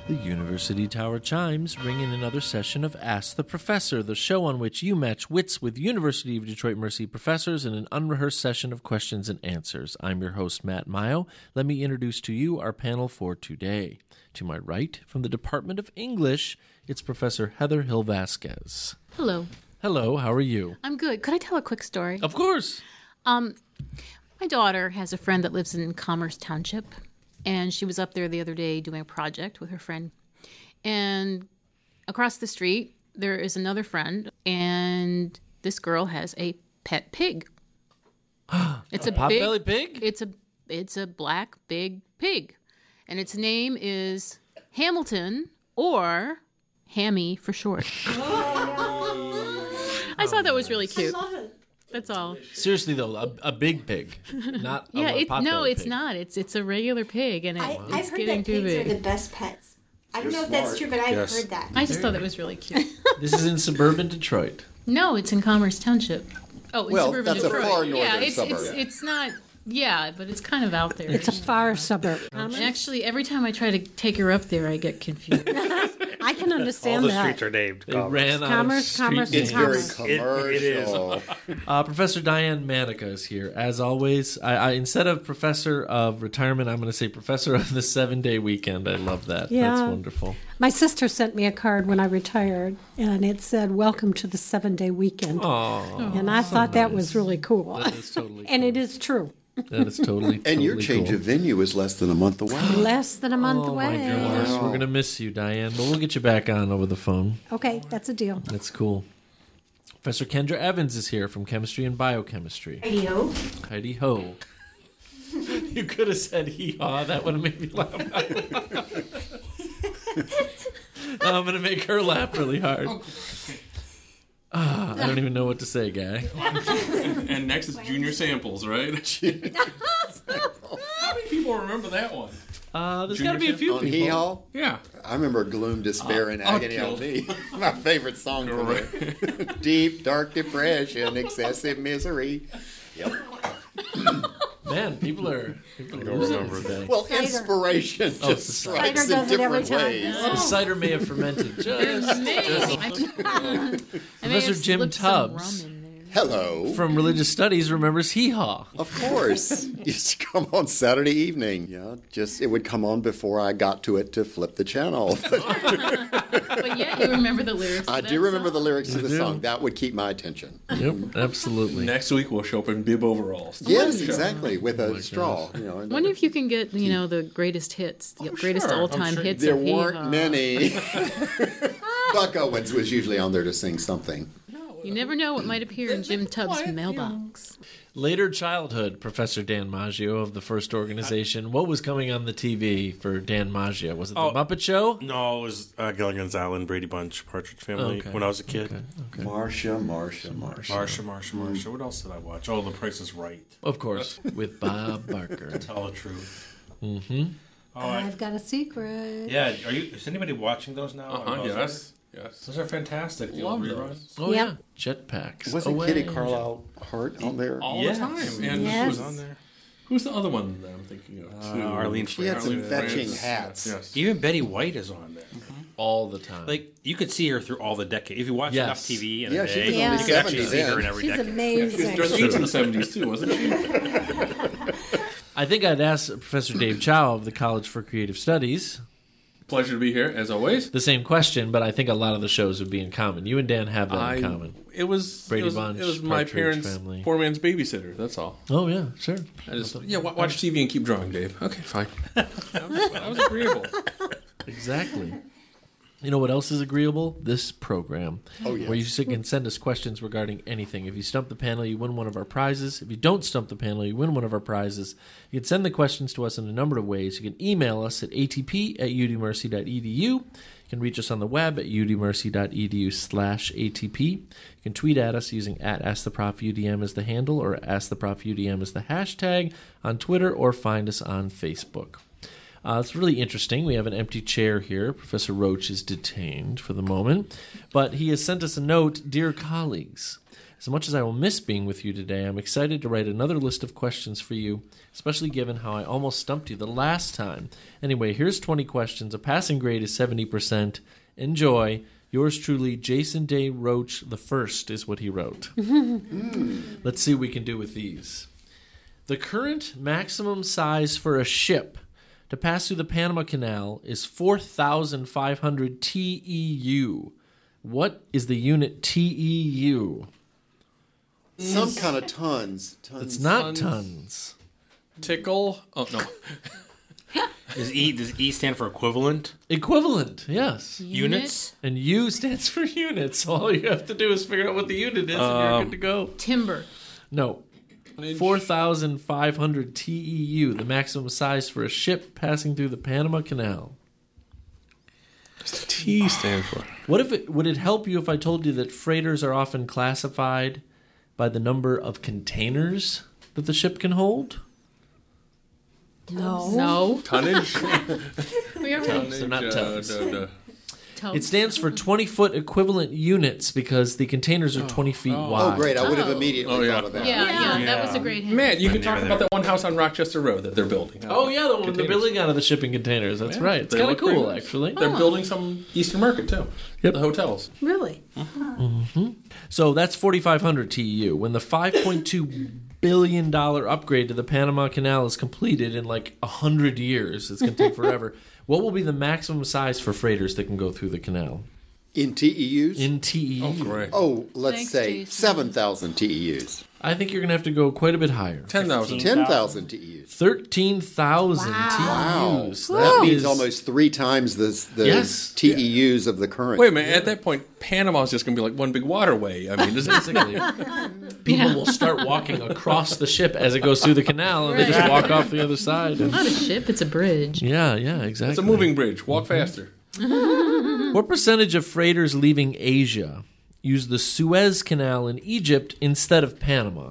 The University Tower chimes ring in another session of Ask the Professor, the show on which you match wits with University of Detroit Mercy professors in an unrehearsed session of questions and answers. I'm your host, Matt Mayo. Let me introduce to you our panel for today. To my right, from the Department of English, it's Professor Heather Hill-Vasquez. Hello. Hello, how are you? I'm good. Could I tell a quick story? Of course. My daughter has a friend that lives in Commerce Township, and she was up there the other day doing a project with her friend. And across the street, there is another friend, and this girl has a pet pig. It's a potbelly pig? It's a black big pig, and its name is Hamilton, or Hammy for short. I thought that was really cute. I love it. That's all. Seriously, though, a big pig, not Yeah, a potbelly it's pig. not. It's a regular pig, and I've it's heard getting that too pigs are big. the best pets. I don't know if that's true, but I've heard that. I just thought that was really cute. This is in suburban Detroit. No, it's in Commerce Township. Oh, in Well, suburban that's a Detroit. far yeah, northern it's, suburb. It's not. Yeah, but it's kind of out there. It's a far suburb. Actually, every time I try to take her up there, I get confused. I can All understand the that. streets are named. They ran out Commerce, of commerce, street It's names. very Commerce. commercial. Professor Diane Manica is here. As always, I instead of Professor of Retirement, I'm going to say Professor of the 7-Day Weekend. I love that. Yeah. That's wonderful. My sister sent me a card when I retired, and it said, "Welcome to the 7-Day Weekend." Oh, And I thought that was really cool. that is totally And cool. it is true. That is totally And your change cool. of venue is less than a month away. Less than a month Oh, my away. goodness. We're going to miss you, Diane, but we'll get you back on over the phone. Okay, that's a deal. That's cool. Professor Kendra Evans is here from Chemistry and Biochemistry. Radio. Heidi ho. You could have said hee-haw. That would have made me laugh. Now I'm going to make her laugh really hard. I don't even know what to say, guy. And next is Junior Samples, right? How many people remember that one? There's got to be a few On people. Hee Haw, Yeah. I remember Gloom, Despair, and Agony on Me. My favorite song from there. Deep, dark depression, excessive misery. Yep. Man, people are losing it today. Well, inspiration Oh, just strikes Cider in does it every different time. ways. The cider may have fermented just I may Professor have Jim slipped some Tubbs. rum in there. Hello. from Religious Studies remembers Hee Haw. Of course. Used to come on Saturday evening. Yeah, just it would come on before I got to it to flip the channel. But yet you remember the lyrics. I to do that remember the song. lyrics to the do. song. That would keep my attention. Yep, absolutely. Next week we'll show up in bib overalls. Yes, exactly. With a straw. You know, Wonder if you can get, the greatest hits, the greatest sure. all-time I'm sure hits there of Hee weren't Haw. many. Buck Owens was usually on there to sing something. You never know what might appear in Jim Tubbs' mailbox. Later childhood, Professor Dan Maggio of the First Organization. What was coming on the TV for Dan Maggio? Was it the Muppet Show? No, it was Gilligan's Island, Brady Bunch, Partridge Family Okay. when I was a kid. Okay. Marsha. Marsha. What else did I watch? Oh, The Price is Right. Of course, with Bob Barker. Tell the truth. Mm-hmm. Oh, I've got a secret. yeah. Is anybody watching those now? Yes. Yes. Those are fantastic. The Love old those. reruns. Oh, Yep. yeah. Jetpacks. Wasn't Away. Kitty Carlisle Hart on there? All Yes. the time. And Yes. who's on there? Who's the other one that I'm thinking of? too? Arlene She had some Arlene fetching France. hats. Yes. Even Betty White is on there. All the time. Like you could see her through all the decades. If you watch Yes. enough TV in Yeah, a she day, was on you the could actually 70s see her then. in every She's decade. amazing. Dressed in the 70s too, wasn't she? I think I'd ask Professor Dave Chow of the College for Creative Studies Pleasure to be here, as always. the same question, but I think a lot of the shows would be in common. You and Dan have that in common. It was Brady it was, Bunch, It was my Partridge parents' Family. poor man's babysitter. That's all. Oh, yeah, sure. I just watch TV and keep drawing, Dave. Okay, fine. I was agreeable. Exactly. You know what else is agreeable? This program. Oh, yes. Where you can send us questions regarding anything. If you stump the panel, you win one of our prizes. If you don't stump the panel, you win one of our prizes. You can send the questions to us in a number of ways. You can email us at atp@udmercy.edu. You can reach us on the web at udmercy.edu/ATP. You can tweet at us using @AskTheProfUDM as the handle or AskTheProfUDM as the hashtag on Twitter, or find us on Facebook. It's really interesting. We have an empty chair here. Professor Roach is detained for the moment. But he has sent us a note. Dear colleagues, As much as I will miss being with you today, I'm excited to write another list of questions for you, especially given how I almost stumped you the last time. Anyway, here's 20 questions. A passing grade is 70%. Enjoy. Yours truly, Jason Day Roach the First is what he wrote. Let's see what we can do with these. The current maximum size for a ship to pass through the Panama Canal is 4,500 TEU. What is the unit TEU? Some kind of tons. It's not tons. Tickle. Oh, no. Does E stand for equivalent? Equivalent, yes. Units? And U stands for units. So all you have to do is figure out what the unit is and you're good to go. Timber. No. 4,500 TEU, the maximum size for a ship passing through the Panama Canal. What does the T stand for? Would it help you if I told you that freighters are often classified by the number of containers that the ship can hold? No. Tonnage? We already They're not tons. told. It stands for 20-foot equivalent units because the containers are 20 feet wide. Oh, great. I would have immediately thought of that. Yeah, that was a great hint. Man, you can talk about that one house on Rochester Road that they're building. Oh, yeah, the one they're building out of the shipping containers. That's right. It's They kind of look cool, pretty nice. actually. They're building some Eastern Market, too. Yep. The hotels. Really? So that's 4,500 TEU. When the $5.2 billion upgrade to the Panama Canal is completed in like 100 years, it's going to take forever, what will be the maximum size for freighters that can go through the canal? In TEUs? In TEU. Oh, great. Oh, let's Thanks, say Jason. 7,000 TEUs. I think you're going to have to go quite a bit higher. 10,000. 10,000 TEUs. 13,000 Wow. TEUs. That means is- almost 3 times the Yes. TEUs of the current. Wait a minute. At that point, Panama's just going to be like one big waterway. I mean, Basically, people will start walking across the ship as it goes through the canal, and they just walk off the other side. And, Not a ship, it's a bridge. yeah, exactly. it's a moving bridge. Walk faster. What percentage of freighters leaving Asia use the Suez Canal in Egypt instead of Panama?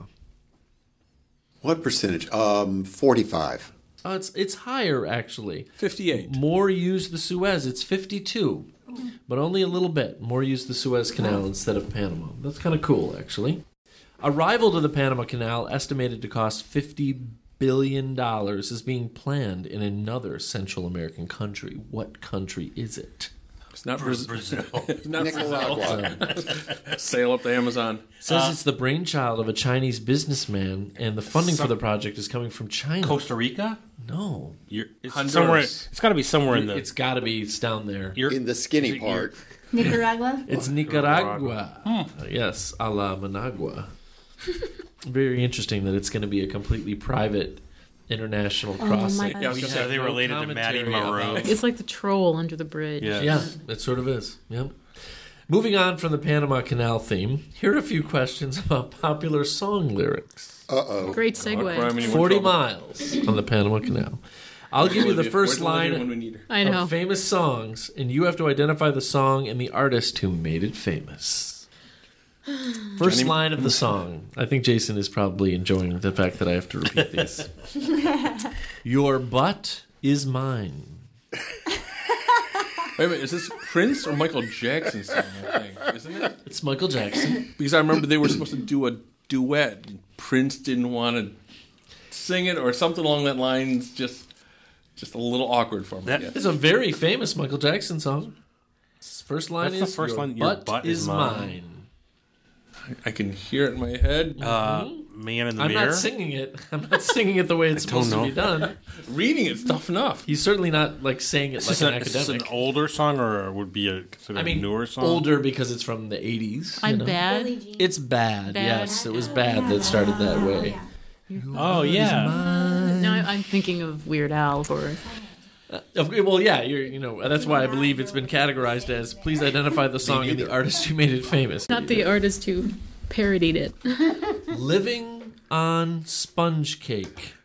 What percentage? 45. It's higher, actually. 58. More use the Suez. It's 52, but only a little bit. More use the Suez Canal instead of Panama. That's kind of cool, actually. Arrival to the Panama Canal, estimated to cost $50 billion, is being planned in another Central American country. What country is it? It's not Brazil. It's not Nicaragua. Sail up the Amazon. It says it's the brainchild of a Chinese businessman, and the funding for the project is coming from China. Costa Rica? No. It's Honduras. somewhere. It's got to be somewhere in the. It's got to be. It's down there. In the skinny part. Nicaragua? It's Nicaragua. Yes, a la Managua. Very interesting that it's going to be a completely private international crossing. my Yeah, I was We gonna said say, they no related to Maddie commentary Moreau. about- It's like the troll under the bridge. Yeah, it sort of is. Yep. Moving on from the Panama Canal theme, here are a few questions about popular song lyrics. Uh-oh. Great Crime segue. and you 40 want trouble. miles on the Panama Canal. I'll give you the first Where's Olivia when line we need her? I know. of famous songs, and you have to identify the song and the artist who made it famous. First line of the song. I think Jason is probably enjoying the fact that I have to repeat these. Your butt is mine. Wait a minute, is this Prince or Michael Jackson song, I think? Isn't it? It's Michael Jackson. Because I remember they were supposed to do a duet. And Prince didn't want to sing it or something along that line. Just a little awkward for me. That- I guess. It's a very famous Michael Jackson song. First line That's the is first your line, "Your butt is mine." I can hear it in my head. Man in the I'm mirror. not singing it. I'm not singing it the way it's supposed to be done. Reading it's tough enough. He's certainly not like saying it like an Is this an academic. older song or would be a considered I mean, newer song? older because it's from the 80s. I'm you know? bad. Billie Jean. It's bad. Bad. Yes, it was bad that started that way. Oh yeah. Now I'm thinking of Weird Al or Well, yeah, that's why I believe it's been categorized as please identify the song and the artist who made it famous. not the artist who parodied it. Living on Sponge Cake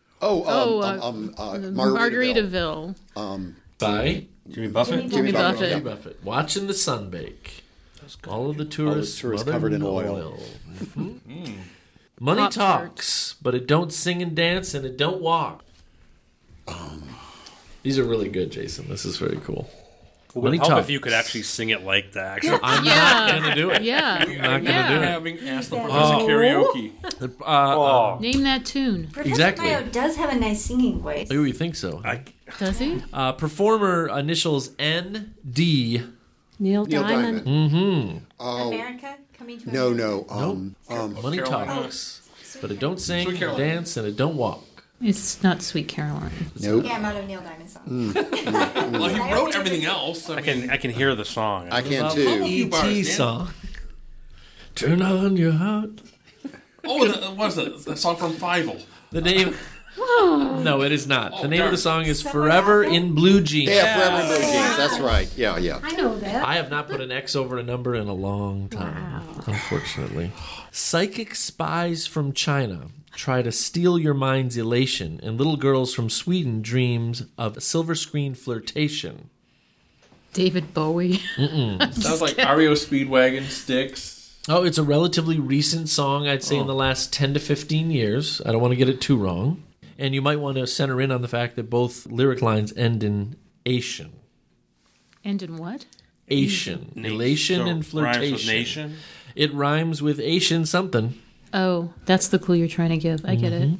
Margaritaville. by Jimmy Buffett. Jimmy Jimmy Buffett. Buffett. Watching the sun bake. All of the tourists, tourists smothered covered in oil. Mhm. Money Pop talks, but it don't sing and dance, and it don't walk. These are really good, Jason. This is very cool. Would it Money help talks. if you could actually sing it like that? I'm not going to do it. Yeah. I'm not going to do it. Having Ask the Professor karaoke. Name that tune. Professor Exactly. Mayo does have a nice singing voice. Oh, you think so? Does he? Performer initials N.D. Neil Neil Diamond. Diamond. America coming to No, America. no. Money Carolina. talks, but it don't sing, Sweet Caroline. dance, and it don't walk. It's not Sweet Caroline. Nope. Yeah, I'm out of Neil Diamond song. Well, he wrote everything else. I can hear the song. I can Love too. few bars, E.T. Dan. song. Turn on your heart. Oh, what is that? The song from Fievel. The name. No, it is not. The name of the song is Forever in Blue Jeans. Yeah, Forever in Blue Jeans. That's right. Yeah. I know that. I have not put an X over a number in a long time, unfortunately. Psychic spies from China try to steal your mind's elation, and little girls from Sweden dreams of silver screen flirtation. David Bowie. Sounds like REO Speedwagon, Styx. Oh, it's a relatively recent song, I'd say in the last 10 to 15 years. I don't want to get it too wrong. And you might want to center in on the fact that both lyric lines end in Asian. And in what? Asian. Elation So, and flirtation. Rhymes with nation. It rhymes with Asian something. Oh, that's the clue you're trying to give. I get it.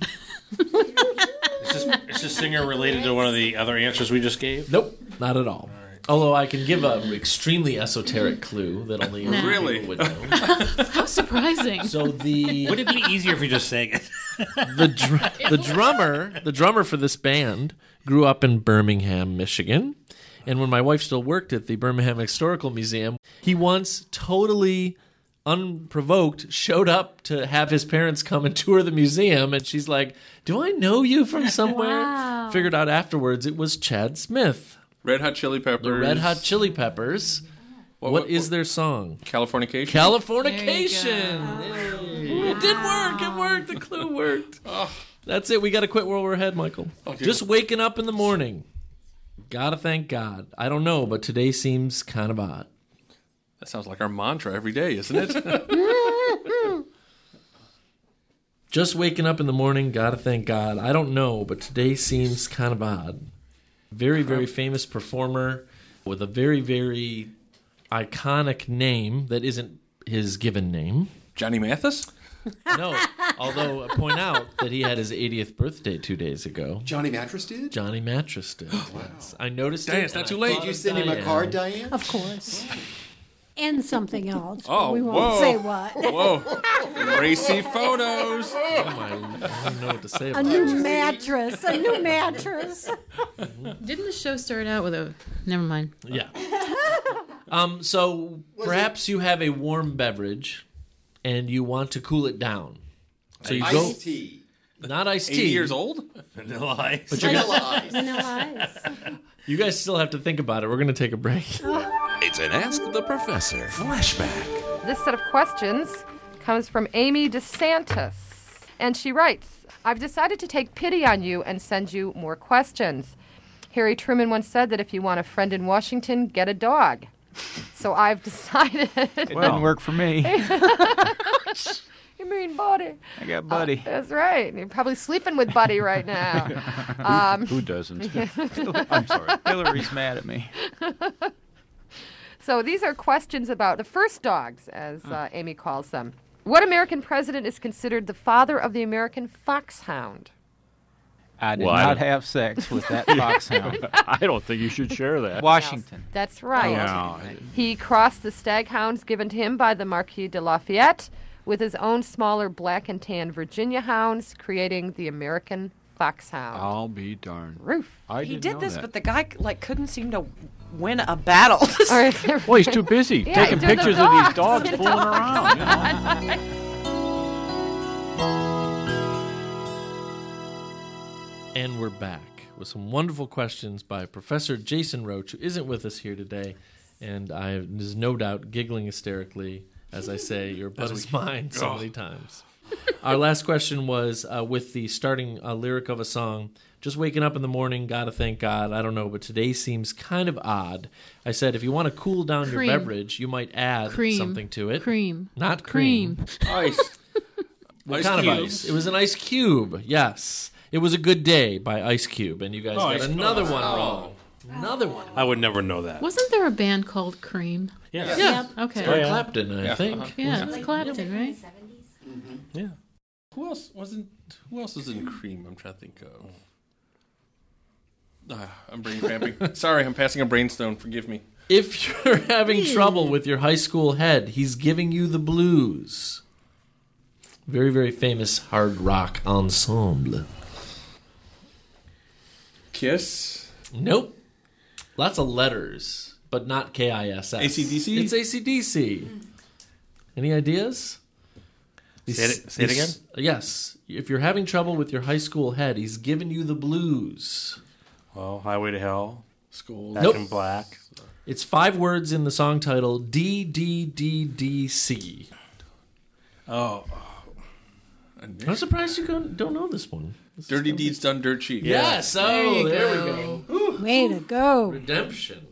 Is this singer related to one of the other answers we just gave? Nope, not at all. Although I can give an extremely esoteric clue that only a few Really? people would know. How surprising. So the Would it be easier if you just sang it? the drummer for this band grew up in Birmingham, Michigan. And when my wife still worked at the Birmingham Historical Museum, he once totally unprovoked showed up to have his parents come and tour the museum, and she's like, "Do I know you from somewhere?" Wow. Figured out afterwards it was Chad Smith, Red Hot Chili Peppers. the Red Hot Chili Peppers. What is their song? Californication. Californication. Hey. It did work. It worked. The clue worked. That's it. We got to quit while we're ahead, Michael. Just waking up in the morning. Gotta thank God. I don't know, but today seems kind of odd. That sounds like our mantra every day, isn't it? Just waking up in the morning. Gotta thank God. I don't know, but today seems kind of odd. Very, very famous performer with a very, very iconic name that isn't his given name. Johnny Mathis? No, although I point out that he had his 80th birthday 2 days ago. Johnny Mattress did? Johnny Mattress did. Yes. I noticed Dang, it. it's not and too I late. thought Did you of send him a Diane. card, Diane? Of course. And something else. but Oh, we won't whoa. say what. Whoa. Racy photos. I don't know what to say A about new it. mattress. A new mattress. Didn't the show start out with a... Never mind. Yeah. So perhaps you have a warm beverage and you want to cool it down. So you go, Iced tea. not iced 80 tea. years old? Vanilla Ice. But you're gonna, Vanilla ice. Vanilla ice. you guys still have to think about it. We're going to take a break. It's an Ask the Professor flashback. This set of questions comes from Amy DeSantis. And she writes, I've decided to take pity on you and send you more questions. Harry Truman once said that if you want a friend in Washington, get a dog. So I've decided... It didn't work for me. You mean Buddy? I got Buddy. That's right. You're probably sleeping with Buddy right now. Who doesn't? I'm sorry. Hillary's mad at me. So these are questions about the first dogs, as Amy calls them. What American president is considered the father of the American foxhound? I did Well, I not don't- have sex with that foxhound. I don't think you should share that. Washington. That's right. No. He crossed the staghounds given to him by the Marquis de Lafayette with his own smaller black and tan Virginia hounds, creating the American foxhound. I'll be darned. Roof. He did this, but the guy couldn't seem to win a battle. Well, he's too busy Yeah, taking do the pictures of these dogs. dogs fooling around. you know. And we're back with some wonderful questions by Professor Jason Roach, who isn't with us here today. And there's no doubt giggling hysterically as I say, your butt is mine so many times. Our last question was with the starting lyric of a song, just waking up in the morning, gotta thank God. I don't know, but today seems kind of odd. I said if you want to cool down Cream. your beverage, you might add Cream. something to it. Cream. Not cream. Ice. What Ice kind of cubes. ice? It was an ice cube, yes. It was a good day by Ice Cube, and you guys got Ice- another one wrong. Another one. I would never know that. Wasn't there a band called Cream? Yeah. Yeah. Okay. Eric Clapton, I Yeah. think. Yeah, it's Clapton, right? Yeah. Who else was in Cream? I'm trying to think of. I'm brain cramping. Sorry, I'm passing a brainstorm. Forgive me. If you're having trouble with your high school head, he's giving you the blues. Very, very famous hard rock ensemble. Kiss. Nope. Lots of letters, but not KISS. AC/DC? It's AC/DC. Any ideas? Say it again? Yes. If you're having trouble with your high school head, he's giving you the blues. Well, Highway to Hell. School. Back Nope. in Black. It's 5 words in the song title, DDDDC. Oh. I'm surprised you don't know this one. Dirty Deeds Done Dirt Cheap. Yes. Oh, there we go. Way to go. Redemption.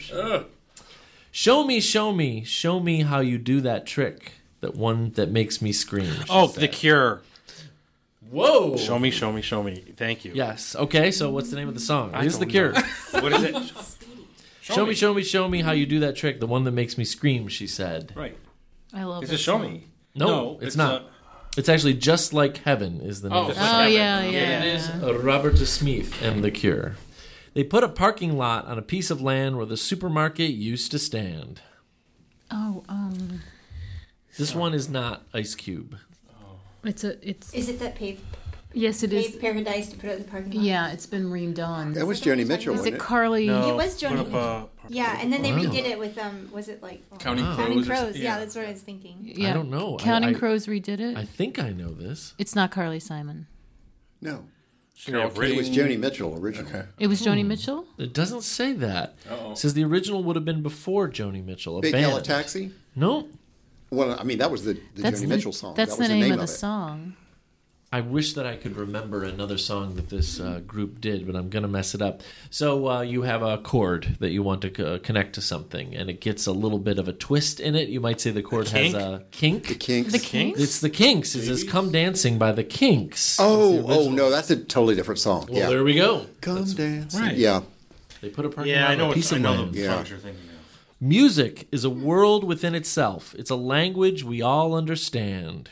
Show me how you do that trick. That one that makes me scream. Oh, The Cure. Whoa. Show me. Thank you. Yes. Okay, so what's the name of the song? It is The don't Cure. know. What is it? Show me how you do that trick. The one that makes me scream, she said. Right. I love Is this it Show song. Me? No, it's not. It's actually Just Like Heaven is the name of the Oh, song. yeah. It is Robert Smith and The Cure. They put a parking lot on a piece of land where the supermarket used to stand. Oh, This one is not Ice Cube. it's. Is it that paved Yes, it is. paradise to put out in the parking lot? Yeah, it's been redone. That was Joni Mitchell, Is wasn't it it? Carly? It was Joni. Put up, Yeah, and then they Wow. redid it with was it like Counting Counting Crows or Crows? s- Yeah, yeah. that's what I was thinking. Yeah. I don't know. Counting I- Crows redid it. I think I know this. It's not Carly Simon. No. Carol It was King. Joni Mitchell originally. Okay. It was Joni Mitchell. It doesn't say that. Uh-oh. It says the original would have been before Joni Mitchell. A Big band. Yellow Taxi? No. Well, I mean, that was the Joni Mitchell song. That's that the was name of of the it. song. I wish that I could remember another song that this group did, but I'm going to mess it up. So you have a chord that you want to connect to something, and it gets a little bit of a twist in it. You might say the chord has a kink. The Kinks. The Kinks? It's the Kinks. It says "Come Dancing" by the Kinks. Oh, no, that's a totally different song. Well, yeah. there we go. Come dancing. Right. Yeah. They put a parking Yeah, lot I on know a what piece I of know land. the Yeah. songs you're thinking of. Music is a world within itself. It's a language we all understand.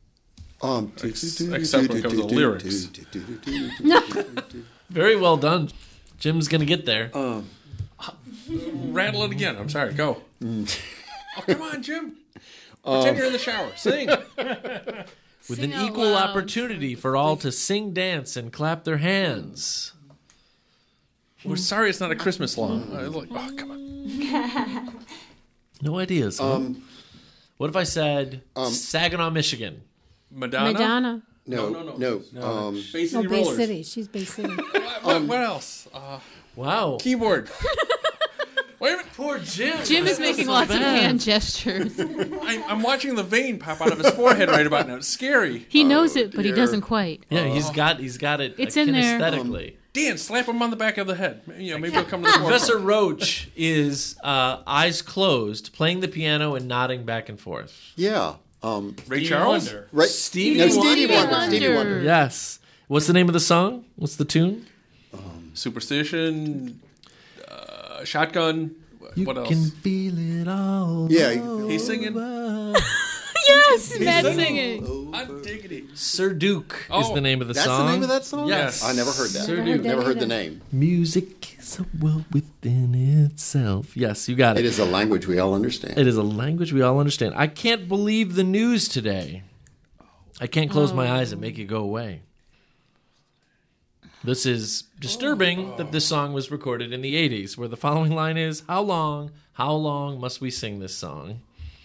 Except when it comes to lyrics. Very well done. Jim's going to get there. Rattle it again. I'm sorry. Go. Oh, come on, Jim. Pretend you're in the shower. Sing. With Sing an out equal loud. opportunity for all to sing, dance, and clap their hands. We're sorry it's not a Christmas song. Oh, come on. No ideas. Huh? What if I said Saginaw, Michigan? Madonna. No. Bay City Oh, Bay Rollers. City. She's Bay City. What else? Wow. Keyboard. Wait a minute. Poor Jim. Jim is making lots of hand gestures. I'm watching the vein pop out of his forehead right about now. It's scary. He knows it, but he dear. doesn't quite. Yeah, he's got it. It's in there. Kinesthetically. Dan, slap him on the back of the head. You know, maybe he'll come to the Professor forefront. Roach is eyes closed, playing the piano and nodding back and forth. Yeah. Ray Charles? Right. Stevie No, Stevie Wonder. Wonder. Stevie Wonder. Yes. What's the name of the song? What's the tune? Superstition. Shotgun. What else? can feel it all. Yeah. you can feel He's singing. Yes, Matt singing. Hot diggity. Sir Duke is Oh, the name of the That's song. the name of that song? Yes. I never heard that. Sir Never heard Duke. that Never heard the either. name. Music is a world within itself. Yes, you got it. It is a language we all understand. It is a language we all understand. I can't believe the news today. I can't close my eyes and make it go away. This is disturbing that this song was recorded in the 80s, where the following line is, how long must we sing this song?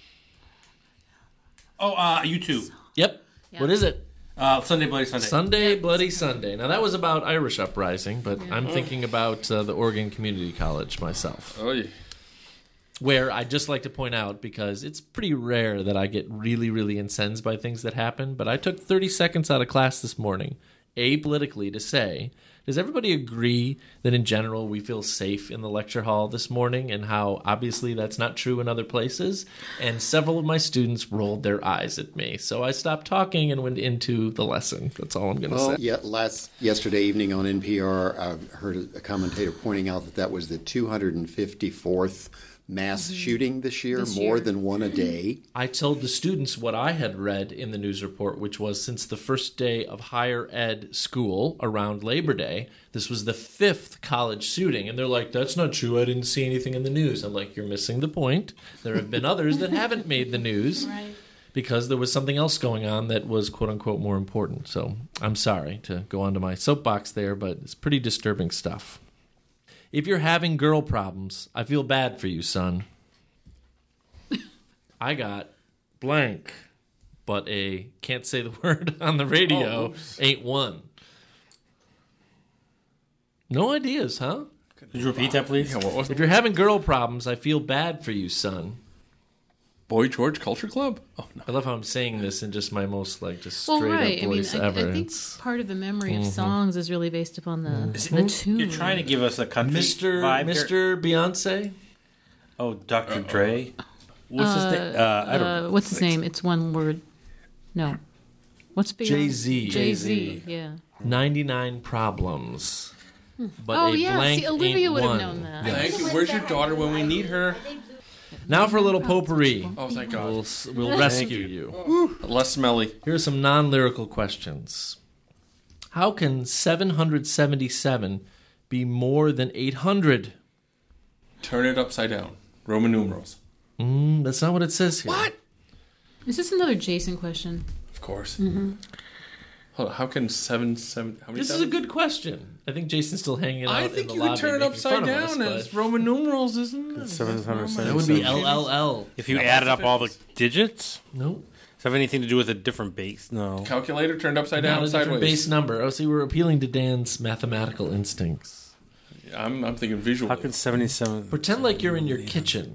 Oh, U2. Yep. What is it? Sunday Bloody Sunday. Sunday, Bloody Sunday. Now, that was about Irish uprising, but I'm thinking about the Oregon Community College myself. Oh, yeah. Where I'd just like to point out, because it's pretty rare that I get really, really incensed by things that happen, but I took 30 seconds out of class this morning apolitically to say, does everybody agree that in general we feel safe in the lecture hall this morning, and how obviously that's not true in other places? And several of my students rolled their eyes at me. So I stopped talking and went into the lesson. That's all I'm going to say. Yeah, yesterday evening on NPR, I heard a commentator pointing out that was the 254th mass shooting this year, more than one a day. I told the students what I had read in the news report, which was since the first day of higher ed school around Labor Day, this was the 5th college shooting. And they're like, that's not true. I didn't see anything in the news. I'm like, you're missing the point. There have been others that haven't made the news because there was something else going on that was, quote unquote, more important. So I'm sorry to go onto my soapbox there, but it's pretty disturbing stuff. If you're having girl problems, I feel bad for you, son. I got blank, but can't say the word on the radio, ain't one. No ideas, huh? Could you repeat that, please? Yeah, if you're having girl problems, I feel bad for you, son. Boy George Culture Club? Oh, no. I love how I'm saying this in just my most just straight up voice ever. I think part of the memory of songs is really based upon the tune. You're trying to give us a country vibe here? Mr. Beyonce? Oh, Dr. Dre? What's his name? I don't know. What's his name? It's one word. No. What's Beyonce? Jay-Z. Jay-Z, yeah. 99 Problems. But Olivia ain't would have one. known that. Thank you. Where's your daughter when we need her? Now for a little potpourri. Oh, thank God. We'll rescue you. Less smelly. Here are some non-lyrical questions. How can 777 be more than 800? Turn it upside down. Roman numerals. That's not what it says here. What? Is this another Jason question? Of course. Mm-hmm. Hold on. How can 7? How many? This is a good question. I think Jason's still hanging out. I in think the you lobby could turn it making upside fun of down us, as Roman numerals, isn't it? 777. That would be LLL. If you added up all the digits? No. Does it have anything to do with a different base? No. Calculator turned upside Not down, a different sideways. base number. Oh, see, we're appealing to Dan's mathematical instincts. I'm thinking visual. How can 77? Pretend like you're in your kitchen.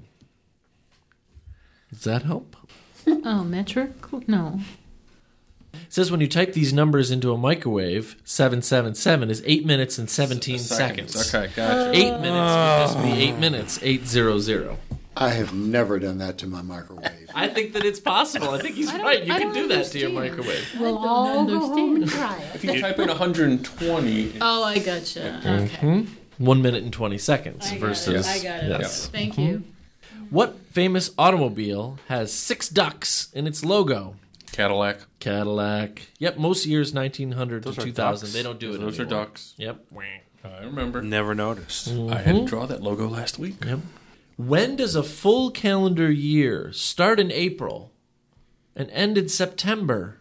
Does that help? Oh, metric? No. It says when you type these numbers into a microwave, 777 is 8 minutes and 17 seconds. Okay, gotcha. 8 minutes would just be 8 minutes, 800. I have never done that to my microwave. I think that it's possible. I think he's right. You can do that to your microwave. We'll all go home and try it. If you type in 120... Oh, I gotcha. Okay. 1 minute and 20 seconds versus... I got it. Yes. Thank you. What famous automobile has 6 ducks in its logo? Cadillac. Yep, most years 1900 to 2000. They don't do it Those anymore. are ducks. Yep. I remember. Never noticed. I had to draw that logo last week. Yep. When does a full calendar year start in April and end in September?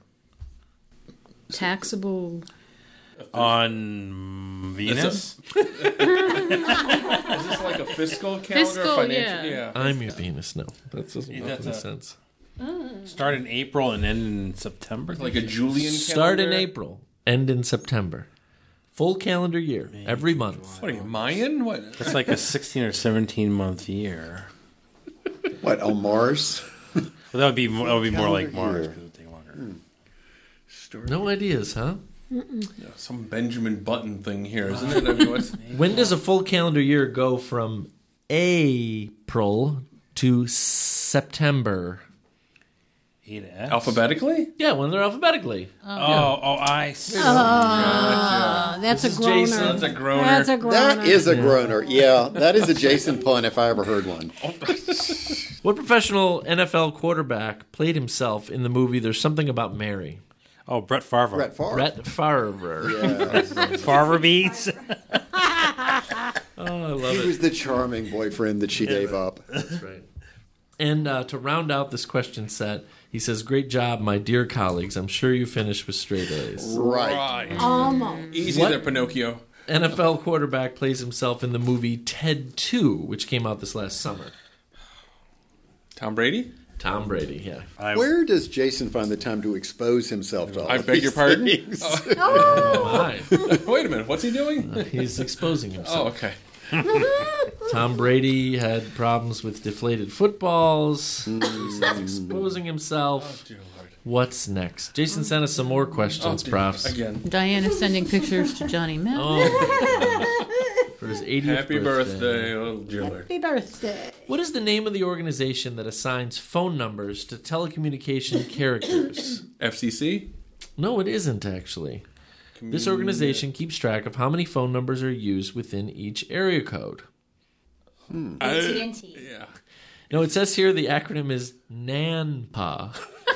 Taxable. On Venus? Is this like a fiscal calendar? Fiscal, financial? yeah. I'm your Venus. No, that doesn't make That's any a- sense. Start in April and end in September? Like a Julian calendar? Start in April, end in September. Full calendar year, every month. What are you, Mayan? What? That's like a 16 or 17 month year. What, on Mars? Well, that would be more like Mars. year. Because it would take longer. No ideas, huh? Yeah, some Benjamin Button thing here, isn't it? I mean, what's... When does a full calendar year go from April to September? Alphabetically? Yeah, when they're alphabetically. I see. That's a This is groaner. Jason. That's a groaner. That's a groaner. That is a groaner. Yeah, that is a Jason pun if I ever heard one. What professional NFL quarterback played himself in the movie There's Something About Mary? Oh, Brett Favre. Brett Favre. Brett Favre. Yeah. Favre beats. Oh, I love He it. was the charming boyfriend that she gave up. That's right. And to round out this question set, he says, "Great job, my dear colleagues. I'm sure you finished with straight A's." Right. Almost. Easy What? there, Pinocchio. NFL quarterback plays himself in the movie Ted 2, which came out this last summer. Tom Brady? Tom Brady, yeah. Where does Jason find the time to expose himself to all I of beg these your pardon? things? My. Wait a minute, what's he doing? He's exposing Oh, himself. okay. Tom Brady had problems with deflated footballs. He's exposing himself. Dear Lord. What's next? Jason sent us some more questions, profs. Again. Diane is sending pictures to Johnny Mac. For his 80th Happy birthday, oh dear Lord. Happy birthday. What is the name of the organization that assigns phone numbers to telecommunication characters? FCC? No, it isn't, actually. This organization keeps track of how many phone numbers are used within each area code. AT&T. Yeah. No, it says here the acronym is NANPA.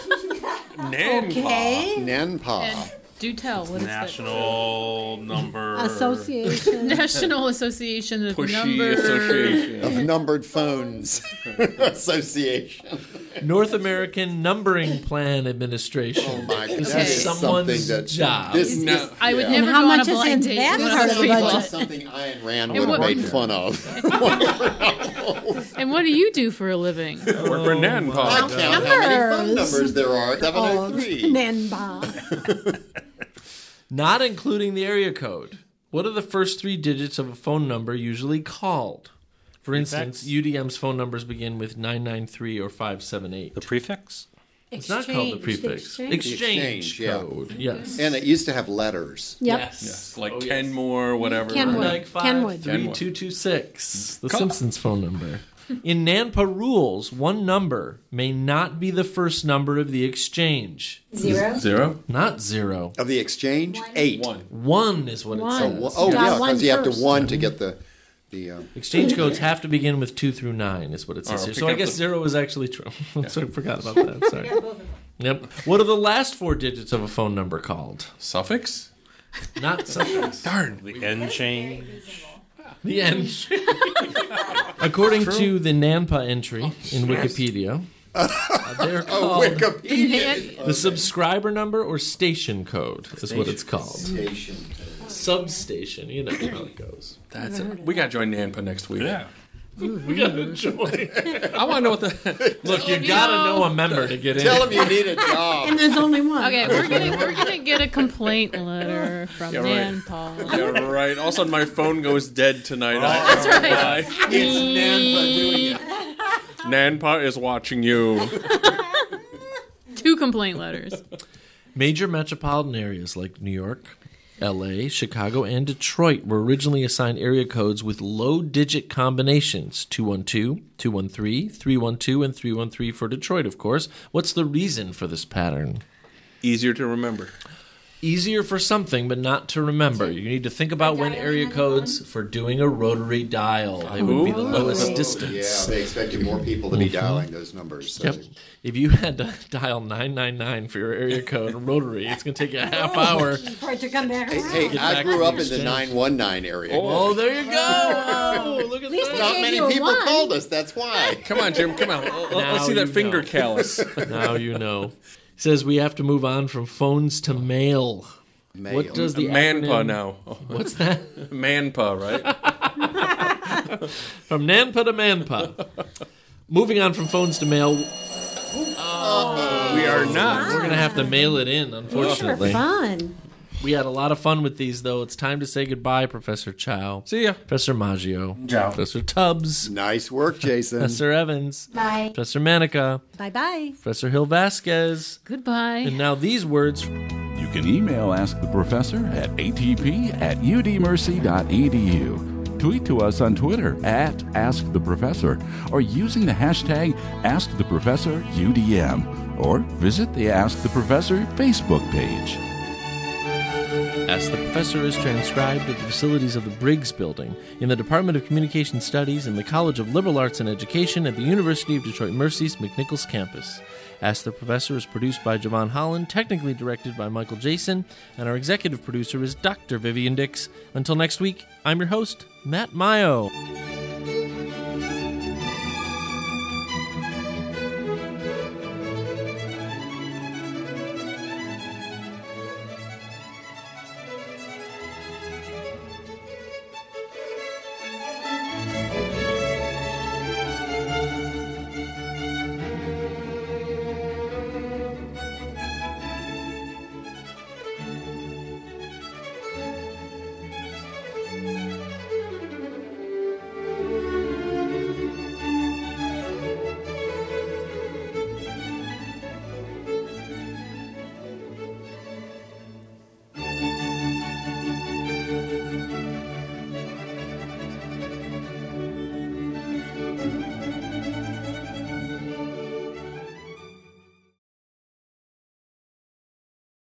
Okay. NANPA. Do tell. What is National Number Association. that? National Association of Pushy Number. association. Of Numbered Phones Association. North American Numbering Plan Administration. Oh my God. This That is is someone's something that job. No. I would Yeah. never And how go on much a is blind in date that with part those of the people. budget? That's something Ayn Rand would what- have made fun of. And what do you do for a living? Work for NANPA. I count how many phone Numbers. numbers there are. Of 703. Nanba. Not including the area code. What are the first 3 digits of a phone number usually called? For instance, UDM's phone numbers begin with 993 or 578. The prefix? It's not called the prefix. Exchange. Exchange yeah. code. Yes. And it used to have letters. Yep. Yes. Like Oh, yes. Kenmore, whatever. Kenwood. Like Kenwood. 53226. The Simpsons phone number. In NANPA rules, one number may not be the first number of the exchange. 0. 0? Not 0. Of the exchange, 8. 1. 1 is what it One. says. Oh, Got yeah, one because you have to first. 1 to get the Exchange codes have to begin with 2 through 9 is what it says Oh, here. pick So I up guess the- 0 is actually true. So I forgot about that. Sorry. Yep. What are the last 4 digits of a phone number called? Suffix? Not suffix. Darn. The N chain? The end. According to the NANPA entry in Wikipedia, they're called Wikipedia. the subscriber number or station code is what it's called. Station. Substation, you know how it goes. That's it. We got to join NANPA next week. Yeah. We gotta join. I want to know what the... Look, you gotta know a member to get in. Tell them you need a job. And there's only one. Okay, we're gonna get a complaint letter from Yeah, right. NANPA. Yeah, right. All of a sudden, my phone goes dead tonight. That's right. It's NANPA doing it. NANPA is watching you. 2 complaint letters. Major metropolitan areas like New York, LA, Chicago, and Detroit were originally assigned area codes with low-digit combinations. 212, 213, 312, and 313 for Detroit, of course. What's the reason for this pattern? Easier to remember. Easier for something, but not to remember. You need to think about when area codes for doing a rotary dial. They would be the lowest distance. Yeah, they expected more people to be dialing those numbers. So Yep. If you had to dial 999 for your area code rotary, it's going to take you a half hour. For it to come back around. Hey, Get I back grew to up the in the exchange. 919 area. Oh, there you go. Oh, look at least that. Not gave many you a people 1. called us. That's why. Come on, Jim. Come on. Let's Now see that you finger know. callus. Now you know. It says we have to move on from phones to mail. Mail. What does the Manpa acronym- now. What's that? Manpa, right? From NANPA to MANPA. Moving on from phones to mail, We are not. we're going to have to mail it in, These are unfortunately. fun. We had a lot of fun with these, though. It's time to say goodbye, Professor Chow. See ya. Professor Maggio. Ciao. Professor Tubbs. Nice work, Jason. Professor Evans. Bye. Professor Manica. Bye-bye. Professor Hill Vasquez. Goodbye. And now these words. You can email Ask the Professor at atp@udmercy.edu. Tweet to us on Twitter at AskTheProfessor or using the hashtag AskTheProfessorUDM or visit the Ask the Professor Facebook page. Ask the Professor is transcribed at the facilities of the Briggs Building in the Department of Communication Studies in the College of Liberal Arts and Education at the University of Detroit Mercy's McNichols campus. Ask the Professor is produced by Javon Holland, technically directed by Michael Jason, and our executive producer is Dr. Vivian Dix. Until next week, I'm your host, Matt Mayo.